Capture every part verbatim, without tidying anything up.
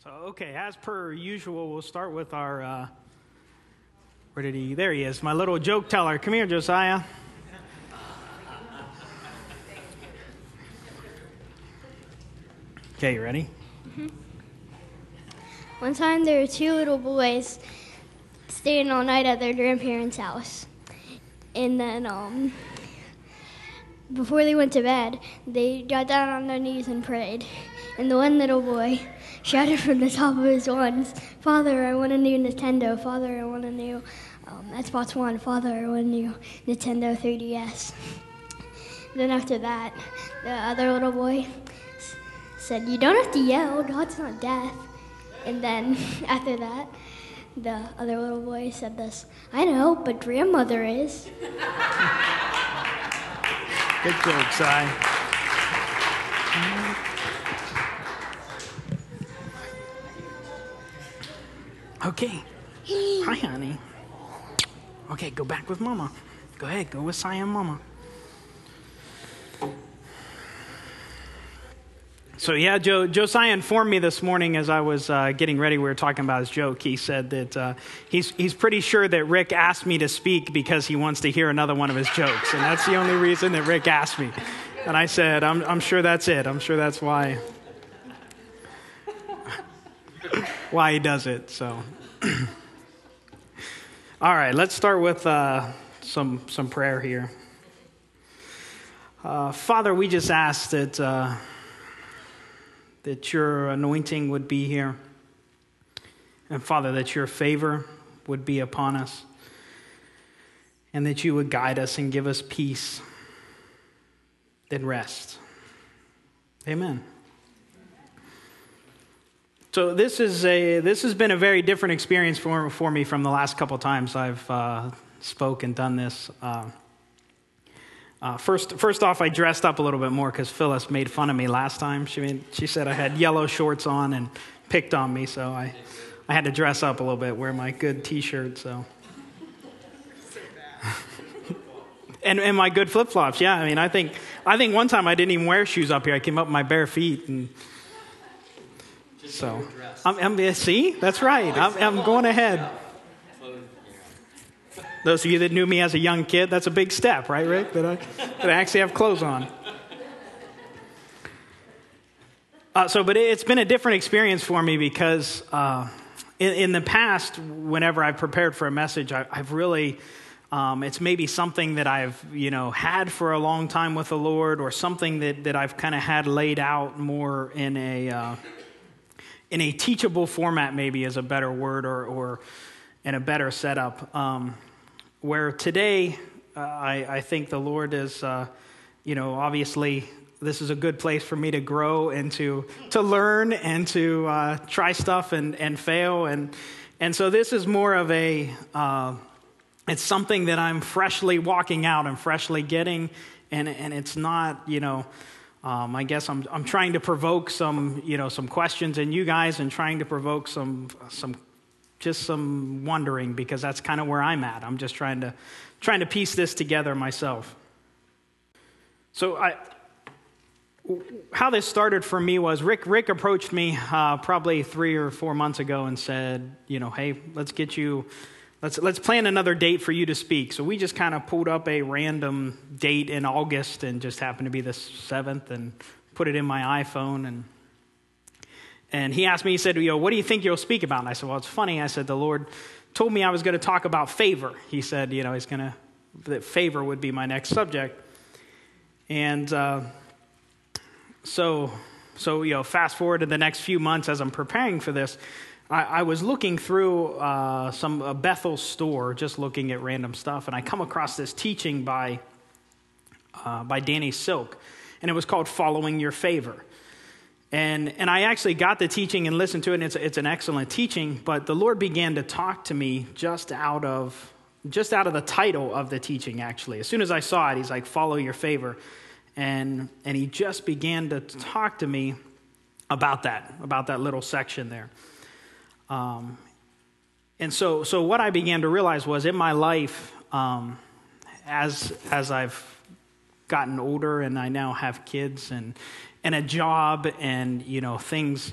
So, okay, as per usual, we'll start with our, uh, where did he, there he is, my little joke teller. Come here, Josiah. Okay, you ready? Mm-hmm. One time there were two little boys staying all night at their grandparents' house. And then, um, before they went to bed, they got down on their knees and prayed. And the one little boy shouted from the top of his lungs, "Father, I want a new Nintendo. Father, I want a new um, Xbox One. Father, I want a new Nintendo three D S. Then after that, the other little boy s- said, "You don't have to yell. God's not deaf." And then after that, the other little boy said this, "I know, but grandmother is." Good joke, Si. Okay. Hi, honey. Okay, go back with Mama. Go ahead, go with Si and Mama. So yeah, Joe, Josiah informed me this morning as I was uh, getting ready. We were talking about his joke. He said that uh, he's he's pretty sure that Rick asked me to speak because he wants to hear another one of his jokes, and that's the only reason that Rick asked me. And I said, I'm I'm sure that's it. I'm sure that's why why he does it. So, all right, let's start with uh, some some prayer here. Uh, Father, we just ask that. Uh, that your anointing would be here. And Father, that your favor would be upon us. And that you would guide us and give us peace and rest. Amen. So this is a this has been a very different experience for, for me from the last couple times I've uh, spoke and done this. Uh, Uh, first, first off, I dressed up a little bit more because Phyllis made fun of me last time. She made, she said I had yellow shorts on and picked on me, so I, I had to dress up a little bit, wear my good T-shirt. So, and and my good flip flops. Yeah, I mean, I think I think one time I didn't even wear shoes up here. I came up with my bare feet, and so I'm, I'm see, that's right. I'm, I'm going ahead. Those of you that knew me as a young kid, that's a big step, right, Rick? That I, that I actually have clothes on. Uh, so, but it's been a different experience for me because uh, in, in the past, whenever I've prepared for a message, I, I've really, um, it's maybe something that I've, you know, had for a long time with the Lord, or something that, that I've kind of had laid out more in a uh, in a teachable format, maybe is a better word, or or in a better setup. Um, Where today, uh, I, I think the Lord is, uh, you know, obviously this is a good place for me to grow and to to learn and to uh, try stuff and, and fail. And and so this is more of a, uh, it's something that I'm freshly walking out and freshly getting. And, and it's not, you know, um, I guess I'm I'm trying to provoke some, you know, some questions in you guys, and trying to provoke some some just some wondering, because that's kind of where I'm at. I'm just trying to trying to piece this together myself. So I, how this started for me was Rick Rick approached me uh, probably three or four months ago and said, you know, hey, let's get you, let's let's plan another date for you to speak. So we just kind of pulled up a random date in August, and just happened to be the seventh, and put it in my iPhone. And And he asked me, he said, you know, what do you think you'll speak about? And I said, well, it's funny. I said, the Lord told me I was going to talk about favor. He said, you know, he's going to, that favor would be my next subject. And uh, so, so, you know, fast forward to the next few months as I'm preparing for this, I, I was looking through uh, some a Bethel store, just looking at random stuff. And I come across this teaching by, uh, by Danny Silk. And it was called Following Your Favor. And and I actually got the teaching and listened to it, and it's it's an excellent teaching. But the Lord began to talk to me just out of just out of the title of the teaching. Actually, as soon as I saw it, He's like, "Follow your favor," and and He just began to talk to me about that, about that little section there. Um, and so so what I began to realize was in my life, um, as as I've gotten older and I now have kids and and a job, and you know things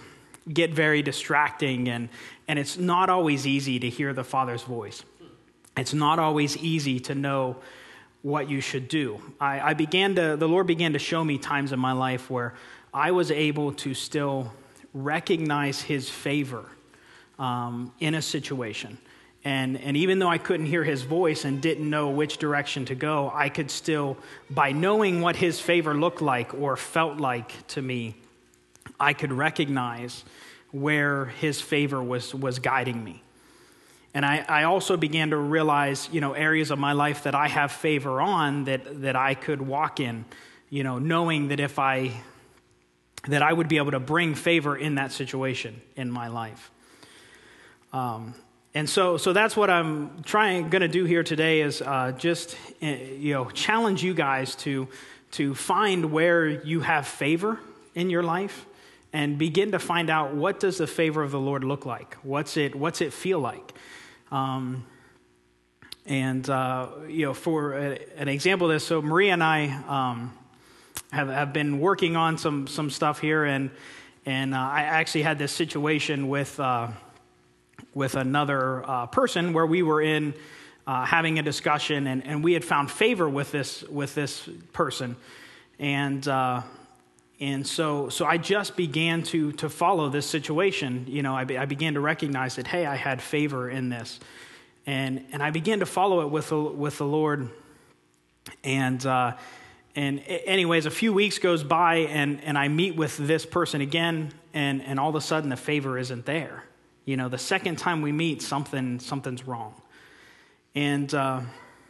get very distracting, and, and it's not always easy to hear the Father's voice. It's not always easy to know what you should do. I, I began to, the Lord began to show me times in my life where I was able to still recognize his favor um, in a situation. And, and even though I couldn't hear his voice and didn't know which direction to go, I could still, by knowing what his favor looked like or felt like to me, I could recognize where his favor was, was guiding me. And I, I also began to realize, you know, areas of my life that I have favor on that, that I could walk in, you know, knowing that if I, that I would be able to bring favor in that situation in my life. Um, and so, so that's what I'm trying, going to do here today is uh, just, you know, challenge you guys to, to find where you have favor in your life and begin to find out, what does the favor of the Lord look like? What's it, what's it feel like? Um, and, uh, you know, for a, an example of this, so Maria and I um, have, have been working on some some stuff here, and and uh, I actually had this situation with uh, with another uh, person where we were in uh, having a discussion, and, and we had found favor with this with this person, and uh, and so so I just began to to follow this situation. You know, I, be, I began to recognize that, hey, I had favor in this, and and I began to follow it with the, with the Lord. And uh, and anyways, a few weeks goes by, and and I meet with this person again, and and all of a sudden the favor isn't there. You know, the second time we meet, something something's wrong, and uh,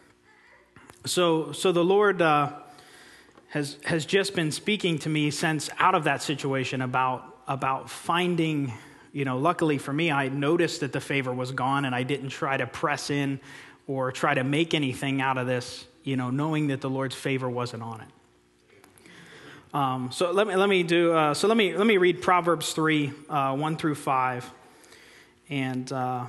so so the Lord. Uh, has has just been speaking to me since out of that situation about about finding, you know, luckily for me, I noticed that the favor was gone, and I didn't try to press in or try to make anything out of this, you know, knowing that the Lord's favor wasn't on it. Um, so let me let me do uh, so let me let me read Proverbs three uh, one through five, and uh,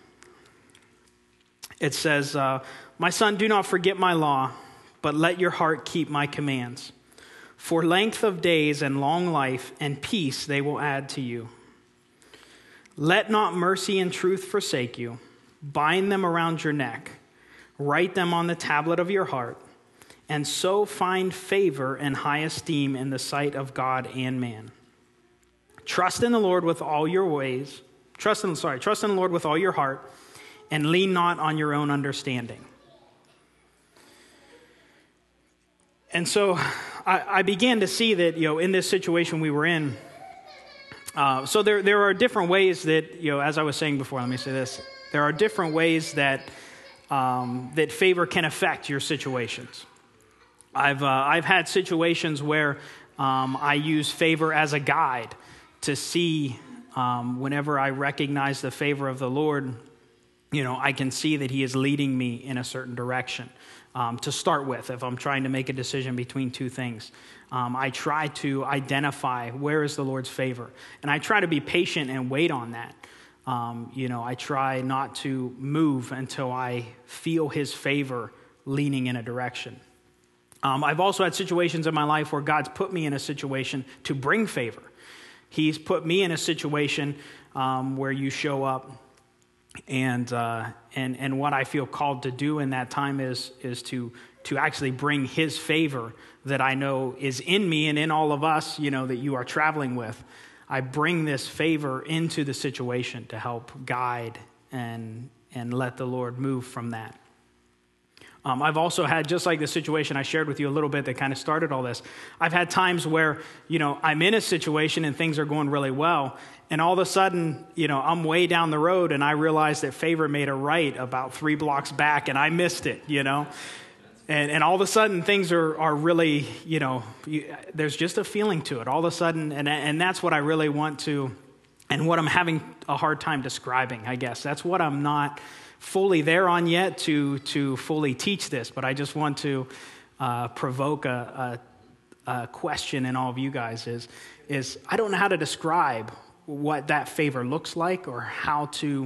it says, uh, "My son, do not forget my law, but let your heart keep my commands. For length of days and long life and peace they will add to you. Let not mercy and truth forsake you. Bind them around your neck. Write them on the tablet of your heart, and so find favor and high esteem in the sight of God and man. Trust in the Lord with all your ways. Trust in, sorry, trust in the Lord with all your heart, and lean not on your own understanding." And so I, I began to see that, you know, in this situation we were in, uh, so there there are different ways that, you know, as I was saying before, let me say this, there are different ways that um, that favor can affect your situations. I've uh, I've had situations where um, I use favor as a guide to see um, whenever I recognize the favor of the Lord, you know, I can see that he is leading me in a certain direction. Um, to start with, if I'm trying to make a decision between two things, um, I try to identify where is the Lord's favor, and I try to be patient and wait on that. Um, you know, I try not to move until I feel his favor leaning in a direction. Um, I've also had situations in my life where God's put me in a situation to bring favor. He's put me in a situation um, where you show up. And uh, and and what I feel called to do in that time is is to to actually bring his favor that I know is in me and in all of us, you know, that you are traveling with. I bring this favor into the situation to help guide and and let the Lord move from that. Um, I've also had, just like the situation I shared with you a little bit that kind of started all this, I've had times where, you know, I'm in a situation and things are going really well, and all of a sudden, you know, I'm way down the road and I realize that favor made a right about three blocks back and I missed it, you know. And and all of a sudden things are, are really, you know, you, there's just a feeling to it all of a sudden, and and that's what I really want to, and what I'm having a hard time describing, I guess. That's what I'm not fully there on yet to to fully teach this, but I just want to uh, provoke a, a, a question in all of you guys is, is I don't know how to describe what that favor looks like or how to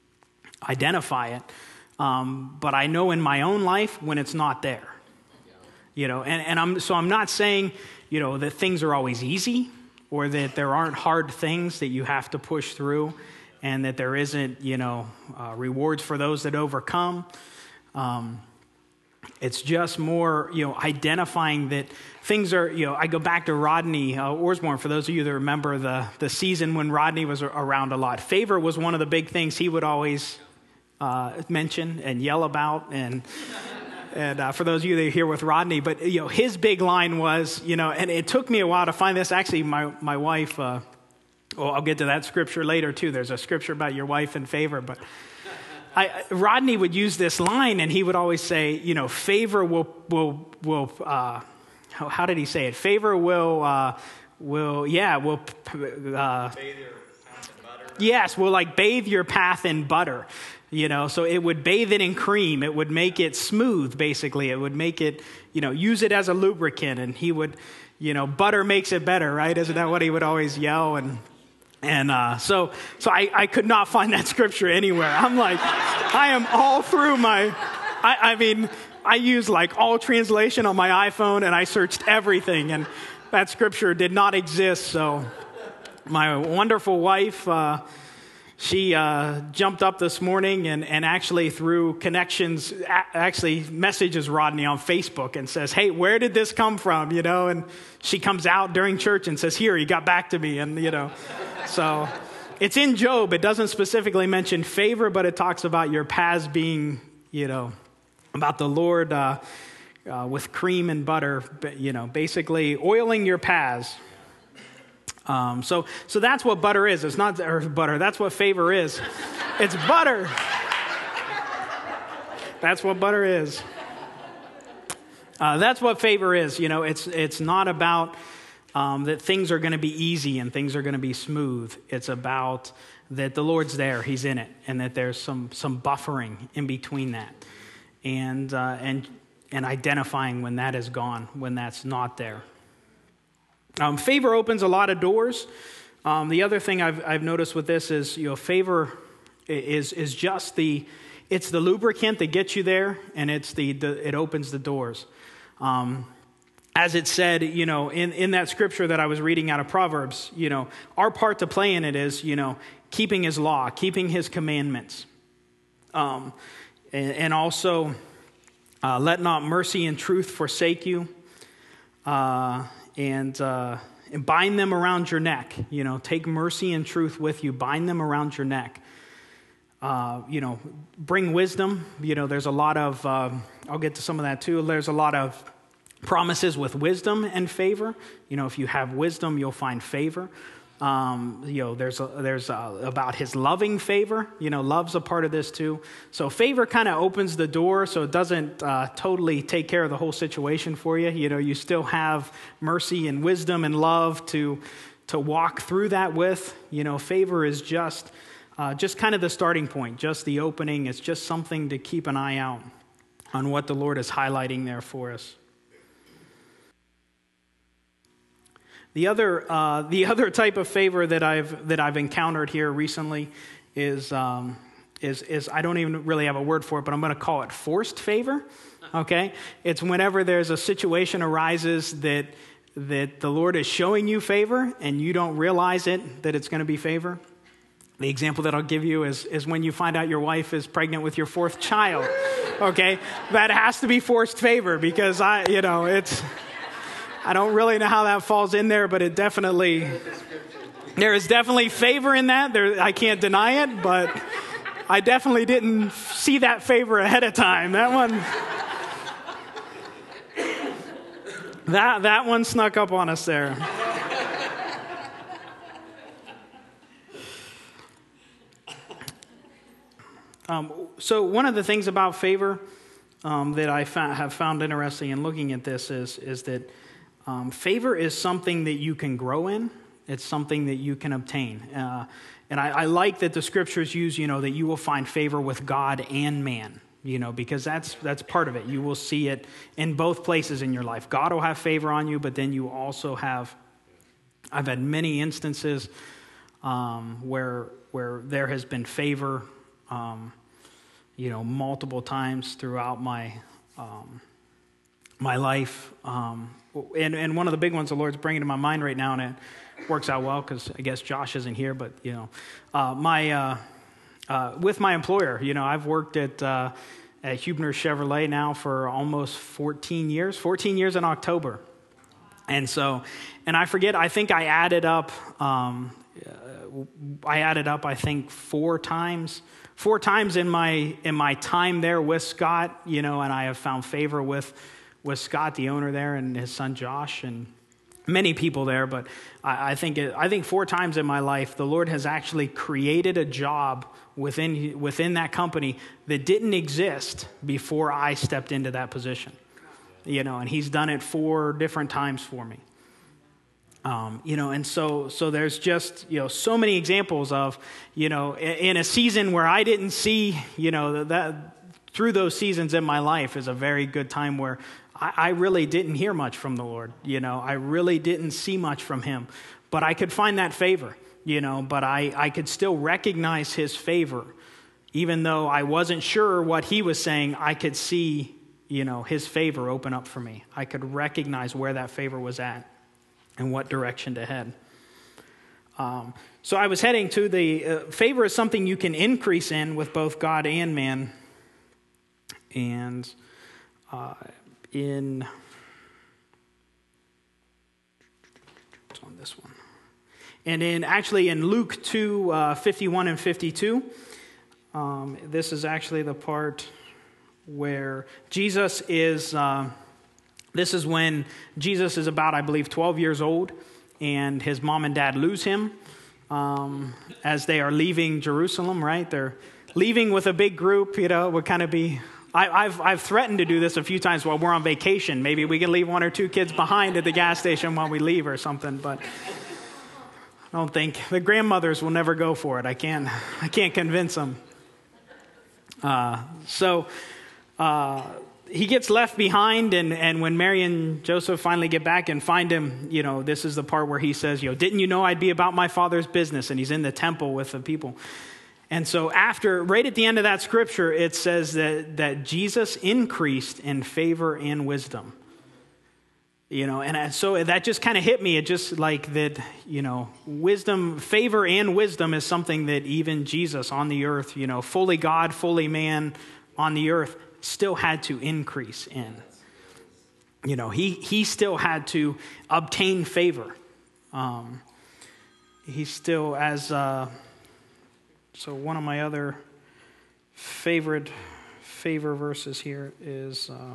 identify it, um, but I know in my own life when it's not there, you know, and, and I'm so I'm not saying, you know, that things are always easy or that there aren't hard things that you have to push through, and that there isn't, you know, uh, rewards for those that overcome. Um, it's just more, you know, identifying that things are, you know, I go back to Rodney uh, Osborne, for those of you that remember the, the season when Rodney was around a lot. Favor was one of the big things he would always uh, mention and yell about, and and uh, for those of you that are here with Rodney, but, you know, his big line was, you know, and it took me a while to find this. Actually, my, my wife, uh, well, I'll get to that scripture later too. There's a scripture about your wife and favor, but I, Rodney would use this line, and he would always say, you know, favor will, will, will, uh, how, how did he say it? Favor will, uh, will, yeah, will, uh, yes, will like bathe your path in butter. You know, so it would bathe it in cream. It would make it smooth, basically. It would make it, you know, use it as a lubricant. And he would, you know, butter makes it better, right? Isn't that what he would always yell? And and uh, so so I, I could not find that scripture anywhere. I'm like, I am all through my, I, I mean, I use like all translation on my iPhone, and I searched everything. And that scripture did not exist. So my wonderful wife, uh, She uh, jumped up this morning and, and actually through connections, a- actually messages Rodney on Facebook and says, hey, where did this come from? You know, and she comes out during church and says, here, he got back to me. And, you know, so it's in Job. It doesn't specifically mention favor, but it talks about your paths being, you know, about the Lord uh, uh, with cream and butter, you know, basically oiling your paths. Um, so, so that's what butter is. It's not or butter. That's what favor is. It's butter. That's what butter is. Uh, that's what favor is. You know, it's it's not about um, that things are going to be easy and things are going to be smooth. It's about that the Lord's there, He's in it, and that there's some some buffering in between that, and uh, and and identifying when that is gone, when that's not there. Um, favor opens a lot of doors. Um, the other thing I've, I've noticed with this is, you know, favor is is just the, it's the lubricant that gets you there, and it's the, the it opens the doors. Um, as it said, you know, in, in that scripture that I was reading out of Proverbs, you know, our part to play in it is, you know, keeping His law, keeping His commandments, um, and, and also uh, let not mercy and truth forsake you. Uh, And, uh, and bind them around your neck. You know, take mercy and truth with you. Bind them around your neck. Uh, you know, bring wisdom. You know, there's a lot of, uh, I'll get to some of that too. There's a lot of promises with wisdom and favor. You know, if you have wisdom, you'll find favor. Um, you know, there's a, there's a, about His loving favor. You know, love's a part of this too. So favor kind of opens the door, so it doesn't uh, totally take care of the whole situation for you. You know, you still have mercy and wisdom and love to to walk through that with. You know, favor is just uh, just kind of the starting point, just the opening. It's just something to keep an eye out on what the Lord is highlighting there for us. The other, uh, the other type of favor that I've that I've encountered here recently is um, is is I don't even really have a word for it, but I'm going to call it forced favor. Okay, it's whenever there's a situation arises that that the Lord is showing you favor and you don't realize it that it's going to be favor. The example that I'll give you is is when you find out your wife is pregnant with your fourth child. Okay, that has to be forced favor because I, you know, it's. I don't really know how that falls in there, but it definitely, there is definitely favor in that. There, I can't deny it, but I definitely didn't see that favor ahead of time. That one, that, that one snuck up on us there. Um, so one of the things about favor um, that I found, have found interesting in looking at this is, is that Um, favor is something that you can grow in. It's something that you can obtain. Uh, and I, I like that the scriptures use, you know, that you will find favor with God and man, you know, because that's that's part of it. You will see it in both places in your life. God will have favor on you, but then you also have, I've had many instances um, where where there has been favor, um, you know, multiple times throughout my um, my life. Um, And, and one of the big ones the Lord's bringing to my mind right now, and works out well because I guess Josh isn't here, but, you know, uh, my, uh, uh, with my employer, you know, I've worked at, uh, at Hubner Chevrolet now for almost fourteen years, fourteen years in October. And so, and I forget, I think I added up, um, uh, I added up, I think four times, four times in my, in my time there with Scott, you know, and I have found favor with, with Scott, the owner there, and his son Josh, and many people there. But I, I think, it, I think four times in my life, the Lord has actually created a job within, within that company that didn't exist before I stepped into that position. You know, and he's done it four different times for me. Um, you know, and so so there's just, you know, so many examples of, you know, in, in a season where I didn't see, you know, that through those seasons in my life is a very good time where I, I really didn't hear much from the Lord. You know, I really didn't see much from him, but I could find that favor, you know, but I, I could still recognize his favor. Even though I wasn't sure what he was saying, I could see, you know, his favor open up for me. I could recognize where that favor was at and what direction to head. Um, so I was heading to the, uh, favor is something you can increase in with both God and man. And uh, in, it's on this one. And in, actually in Luke two, uh, fifty-one and fifty-two, um, this is actually the part where Jesus is, uh, this is when Jesus is about, I believe, twelve years old, and his mom and dad lose him um, as they are leaving Jerusalem, right? They're leaving with a big group, you know, would kind of be, I, I've I've threatened to do this a few times while we're on vacation. Maybe we can leave one or two kids behind at the gas station while we leave or something, but I don't think, the grandmothers will never go for it. I can't, I can't convince them. Uh, so... Uh, he gets left behind, and, and when Mary and Joseph finally get back and find him, you know, this is the part where he says, you know, didn't you know I'd be about my Father's business? And he's in the temple with the people. And so after, right at the end of that scripture, it says that, that Jesus increased in favor and wisdom. You know, and so that just kind of hit me. It just like that, you know, wisdom, favor and wisdom is something that even Jesus on the earth, you know, fully God, fully man on the earth, still had to increase in. You know, he he still had to obtain favor. Um, he still, as, uh, so one of my other favorite favor verses here is uh,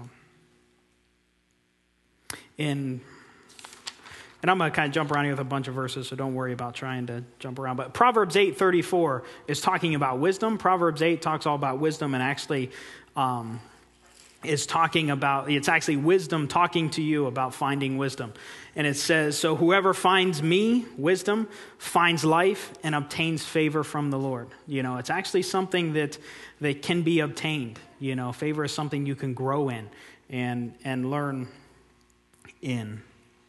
in, and I'm going to kind of jump around here with a bunch of verses, so don't worry about trying to jump around. But Proverbs eight thirty-four is talking about wisdom. Proverbs eight talks all about wisdom, and actually Um, is talking about, it's actually wisdom talking to you about finding wisdom. And it says, so whoever finds me, wisdom, finds life and obtains favor from the Lord. You know, it's actually something that, that can be obtained. You know, favor is something you can grow in and, and learn in.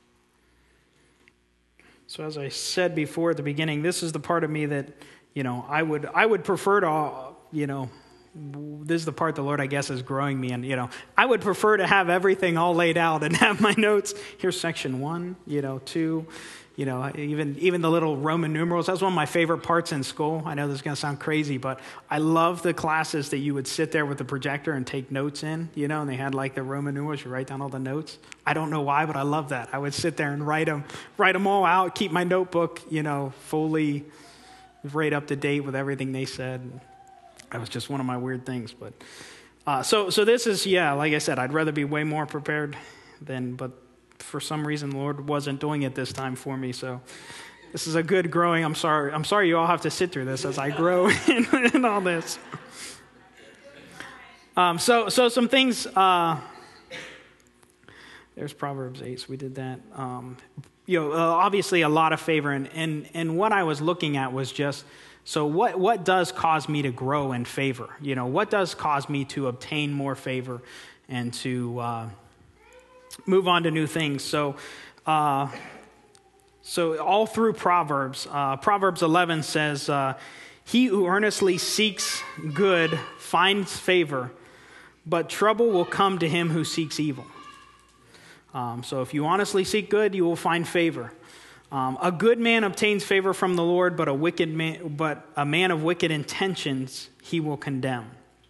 So as I said before at the beginning, this is the part of me that, you know, I would, I would prefer to, you know, this is the part the Lord, I guess, is growing me. And, you know, I would prefer to have everything all laid out and have my notes. Here's section one, you know, two, you know, even even the little Roman numerals. That was one of my favorite parts in school. I know this is going to sound crazy, but I love the classes that you would sit there with the projector and take notes in, you know, and they had like the Roman numerals. You write down all the notes. I don't know why, but I love that. I would sit there and write them, write them all out, keep my notebook, you know, fully right up to date with everything they said. That was just one of my weird things, but uh, so so this is, yeah, like I said, I'd rather be way more prepared than, but for some reason the Lord wasn't doing it this time for me. So this is a good growing. I'm sorry. I'm sorry you all have to sit through this as I grow in, in all this. Um, so so some things. Uh, there's Proverbs eight. So we did that. Um, you know, uh, obviously a lot of favor, and and and what I was looking at was just. So what, what does cause me to grow in favor? You know, what does cause me to obtain more favor and to uh, move on to new things? So uh, so all through Proverbs, uh, Proverbs eleven says, uh, he who earnestly seeks good finds favor, but trouble will come to him who seeks evil. Um, so if you honestly seek good, you will find favor. Um, a good man obtains favor from the Lord, but a wicked man, but a man of wicked intentions he will condemn.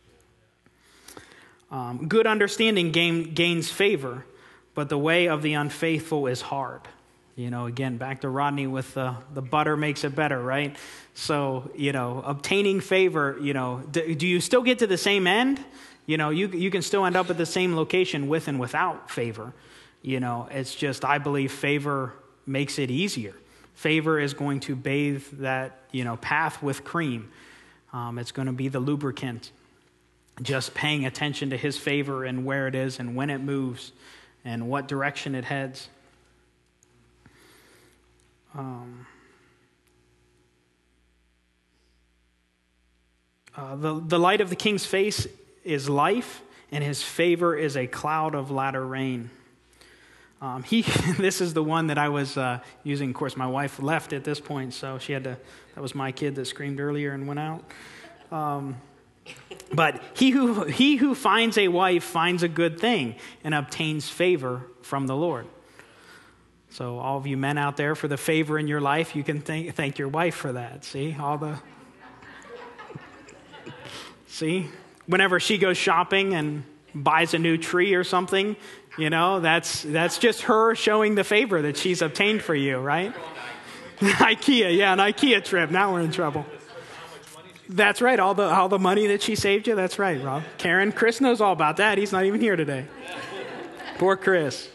Um, good understanding gain, gains favor, but the way of the unfaithful is hard. You know, again, back to Rodney with the, the butter makes it better, right? So, you know, obtaining favor, you know, do, do you still get to the same end? You know, you you can still end up at the same location with and without favor. You know, it's just, I believe favor makes it easier. Favor is going to bathe that, you know, path with cream. Um, it's going to be the lubricant. Just paying attention to his favor and where it is and when it moves and what direction it heads. Um, uh, the, the light of the king's face is life, and his favor is a cloud of latter rain. Um, he, this is the one that I was uh, using. Of course, my wife left at this point, so she had to, that was my kid that screamed earlier and went out. Um, but he who, he who finds a wife finds a good thing and obtains favor from the Lord. So all of you men out there, for the favor in your life, you can thank, thank your wife for that. See, all the, see, whenever she goes shopping and buys a new tree or something, you know, that's that's just her showing the favor that she's obtained for you, right? IKEA, yeah, an IKEA trip. Now we're in trouble. That's right, all the all the money that she saved you. That's right, Rob. Karen, Chris knows all about that. He's not even here today. Poor Chris.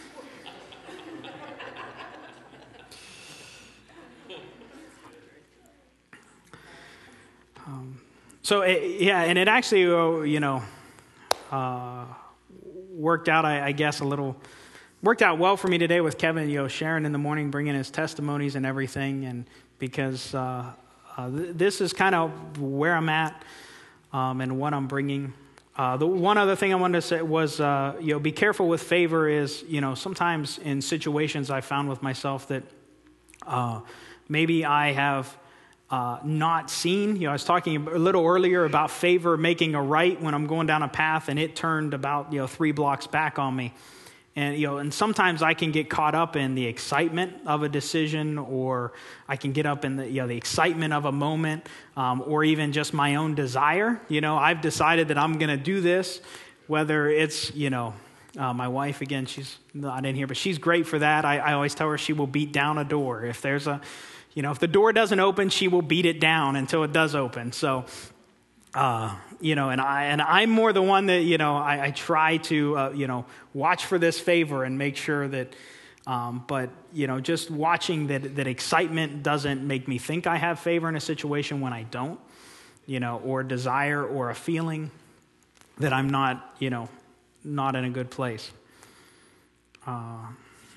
Um, so it, yeah, and it actually, uh, you know. Uh, worked out, I, I guess, a little, worked out well for me today with Kevin, you know, Sharon in the morning, bringing his testimonies and everything, and because uh, uh, th- this is kind of where I'm at um, and what I'm bringing. Uh, the one other thing I wanted to say was, uh, you know, be careful with favor is, you know, sometimes in situations I found with myself that uh, maybe I have Uh, not seen. You know, I was talking a little earlier about favor making a right when I'm going down a path, and it turned about, you know, three blocks back on me. And, you know, and sometimes I can get caught up in the excitement of a decision, or I can get up in the, you know, the excitement of a moment, um, or even just my own desire. You know, I've decided that I'm going to do this, whether it's, you know, uh, my wife, again, she's not in here, but she's great for that. I, I always tell her she will beat down a door. If there's a You know, if the door doesn't open, she will beat it down until it does open. So, uh, you know, and I and I'm more the one that, you know, I, I try to, uh, you know, watch for this favor and make sure that. Um, but you know, just watching that that excitement doesn't make me think I have favor in a situation when I don't. You know, or desire or a feeling that I'm not, you know, not in a good place. Uh,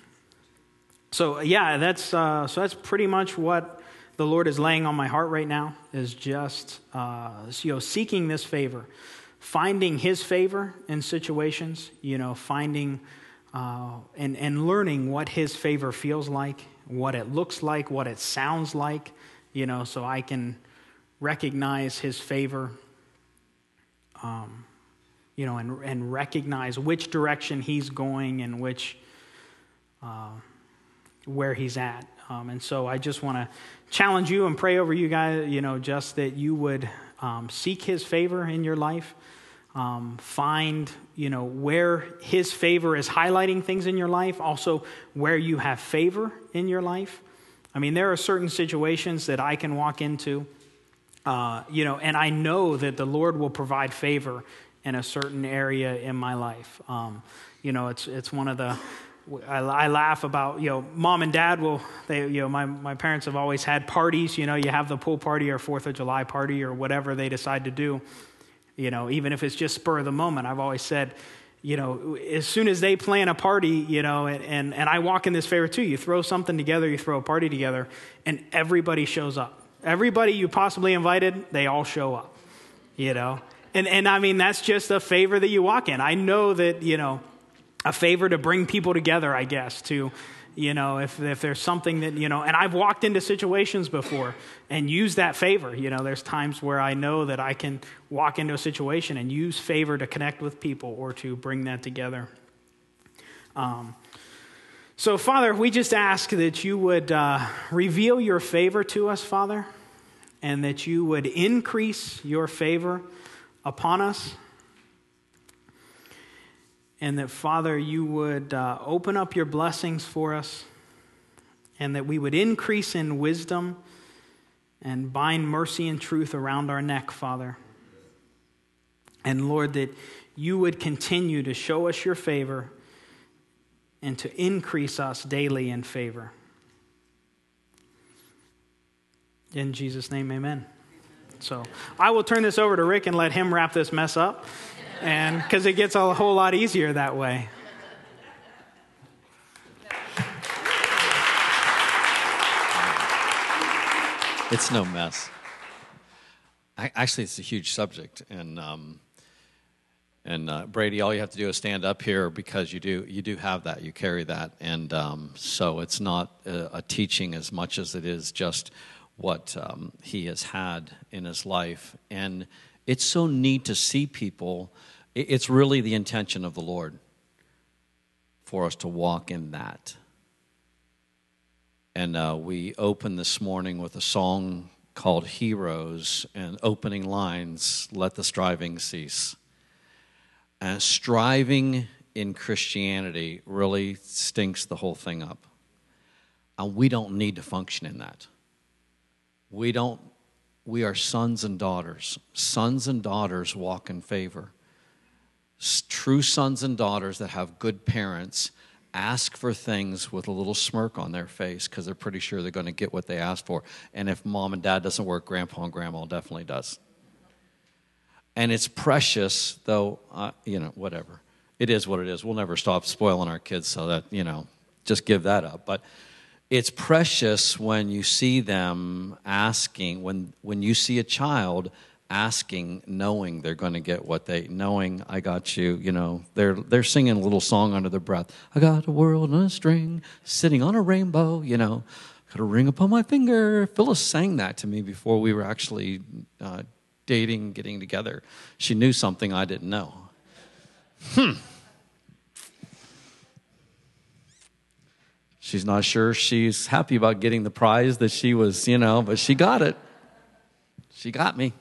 So yeah, that's uh, so that's pretty much what the Lord is laying on my heart right now, is just uh, you know, seeking this favor, finding His favor in situations, you know, finding uh, and and learning what His favor feels like, what it looks like, what it sounds like, you know, so I can recognize His favor, um, you know, and and recognize which direction He's going and which. Uh, where He's at. Um, and so I just want to challenge you and pray over you guys, you know, just that you would um, seek His favor in your life, um, find, you know, where His favor is highlighting things in your life, also where you have favor in your life. I mean, there are certain situations that I can walk into, uh, you know, and I know that the Lord will provide favor in a certain area in my life. Um, you know, it's it's one of the I, I laugh about, you know, mom and dad will, they, you know, my, my parents have always had parties, you know, you have the pool party or fourth of July party or whatever they decide to do, you know, even if it's just spur of the moment. I've always said, you know, as soon as they plan a party, you know, and, and, and I walk in this favor too, you throw something together, you throw a party together, and everybody shows up. Everybody you possibly invited, they all show up, you know. And, and I mean, that's just a favor that you walk in. I know that, you know, a favor to bring people together, I guess, to, you know, if if there's something that, you know, and I've walked into situations before and used that favor. You know, there's times where I know that I can walk into a situation and use favor to connect with people or to bring that together. Um, So, Father, we just ask that you would uh, reveal your favor to us, Father, and that you would increase your favor upon us. And that, Father, you would uh, open up your blessings for us, and that we would increase in wisdom and bind mercy and truth around our neck, Father. And, Lord, that you would continue to show us your favor and to increase us daily in favor. In Jesus' name, amen. So I will turn this over to Rick and let him wrap this mess up, and because it gets a whole lot easier that way. It's no mess. I, actually, it's a huge subject, and um, and uh, Brady, all you have to do is stand up here because you do you do have that, you carry that, and um, so it's not a, a teaching as much as it is just what um, he has had in his life, and it's so neat to see people. It, it's really the intention of the Lord for us to walk in that. And uh, we opened this morning with a song called Heroes, and opening lines, let the striving cease. And striving in Christianity really stinks the whole thing up. And we don't need to function in that. We don't, we are sons and daughters. Sons and daughters walk in favor. True sons and daughters that have good parents ask for things with a little smirk on their face because they're pretty sure they're going to get what they asked for. And if mom and dad doesn't work, grandpa and grandma definitely does. And it's precious, though, uh, you know, whatever. It is what it is. We'll never stop spoiling our kids, so that, you know, just give that up. But it's precious when you see them asking, when when you see a child asking, knowing they're going to get what they, knowing I got you, you know, they're they're singing a little song under their breath. I got a world on a string, sitting on a rainbow, you know, got a ring upon my finger. Phyllis sang that to me before we were actually uh, dating, getting together. She knew something I didn't know. Hmm. She's not sure she's happy about getting the prize that she was, you know, but she got it. She got me.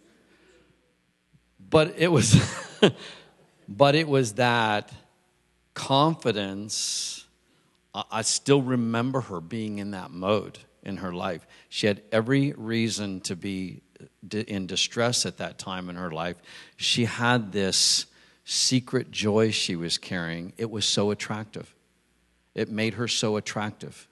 But it was, but it was that confidence. I still remember her being in that mode in her life. She had every reason to be in distress at that time in her life. She had this secret joy she was carrying. It was so attractive. It made her so attractive.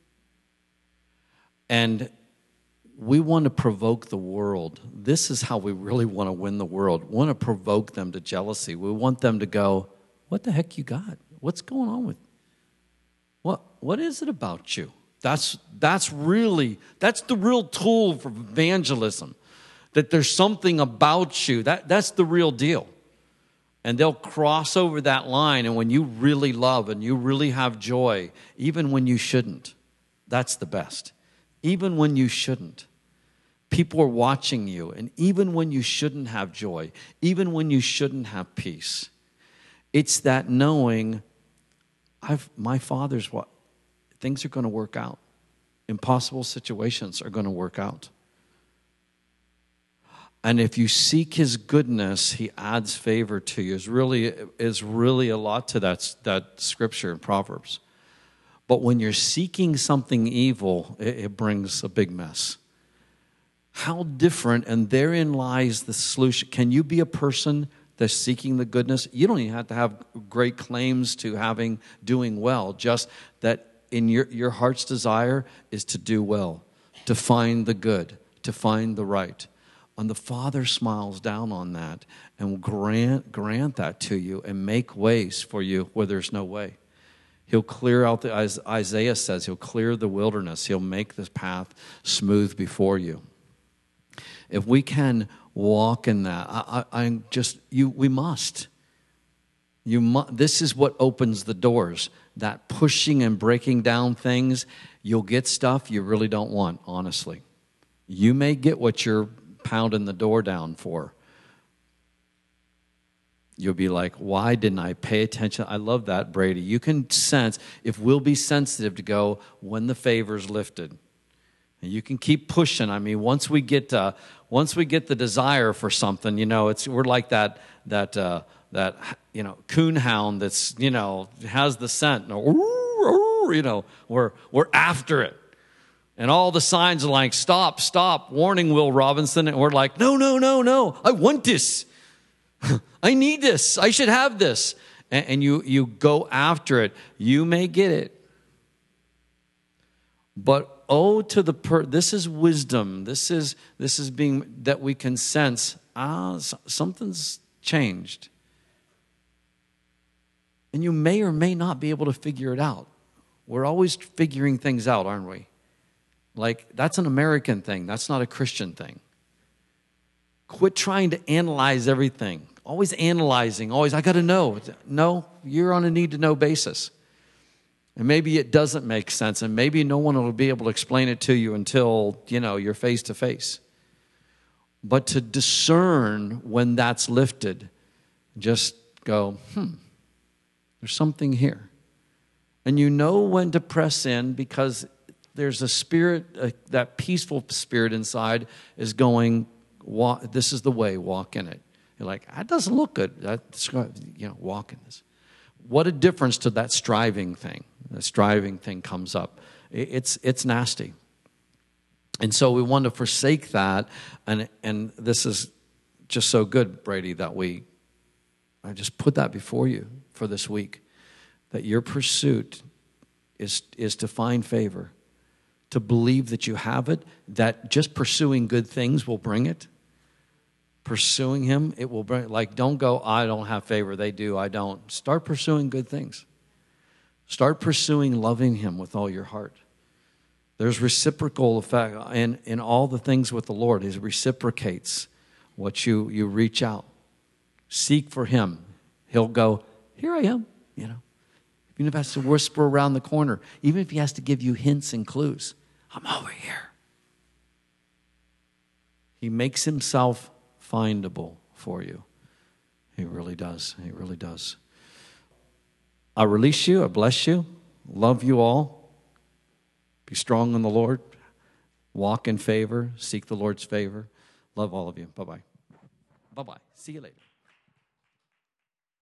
And we want to provoke the world. This is how we really want to win the world. We want to provoke them to jealousy. We want them to go, what the heck you got? What's going on with what what is it about you? That's that's really that's the real tool for evangelism. That there's something about you. That that's the real deal. And they'll cross over that line, and when you really love and you really have joy, even when you shouldn't, that's the best. Even when you shouldn't. People are watching you, and even when you shouldn't have joy, even when you shouldn't have peace, it's that knowing, I've my Father's what things are going to work out. Impossible situations are going to work out. And if you seek his goodness, he adds favor to you. Is really is really a lot to that, that scripture in Proverbs. But when you're seeking something evil, it, it brings a big mess. How different, and therein lies the solution. Can you be a person that's seeking the goodness? You don't even have to have great claims to having doing well. Just that in your, your heart's desire is to do well, to find the good, to find the right. And the Father smiles down on that and will grant, grant that to you and make ways for you where there's no way. He'll clear out, the, as Isaiah says, he'll clear the wilderness. He'll make the path smooth before you. If we can walk in that, I, I, I'm just, you, we must. You mu- This is what opens the doors. That pushing and breaking down things, you'll get stuff you really don't want, honestly. You may get what you're pounding the door down for. You'll be like, why didn't I pay attention? I love that, Brady. You can sense, if we'll be sensitive to go when the favor's lifted. And you can keep pushing. I mean, once we get uh, once we get the desire for something, you know, it's we're like that that uh, that you know coon hound that's you know has the scent. You know, we're we're after it, and all the signs are like, stop, stop, warning, Will Robinson, and we're like, no, no, no, no, I want this. I need this. I should have this. And, and you, you go after it. You may get it. But oh, to the per, this is wisdom. This is this is being that we can sense. Ah, something's changed, and you may or may not be able to figure it out. We're always figuring things out, aren't we? Like that's an American thing. That's not a Christian thing. Quit trying to analyze everything. Always analyzing, always, I got to know. No, you're on a need-to-know basis. And maybe it doesn't make sense, and maybe no one will be able to explain it to you until, you know, you're face-to-face. But to discern when that's lifted, just go, hmm, there's something here. And you know when to press in because there's a spirit, uh, that peaceful spirit inside is going, walk, this is the way, walk in it. You're like, that doesn't look good. That's, you know, walk in this. What a difference to that striving thing. The striving thing comes up. It's it's nasty. And so we want to forsake that. And and this is just so good, Brady, that we, I just put that before you for this week. That your pursuit is is to find favor. To believe that you have it. That just pursuing good things will bring it. Pursuing him, it will bring, like, don't go, I don't have favor, they do, I don't. Start pursuing good things. Start pursuing loving him with all your heart. There's reciprocal effect in, in all the things with the Lord. He reciprocates what you, you reach out. Seek for him. He'll go, here I am, you know. Even if he has to whisper around the corner, even if he has to give you hints and clues, I'm over here. He makes himself findable for you. He really does. He really does. I release you. I bless you. Love you all. Be strong in the Lord. Walk in favor. Seek the Lord's favor. Love all of you. Bye-bye. Bye-bye. See you later.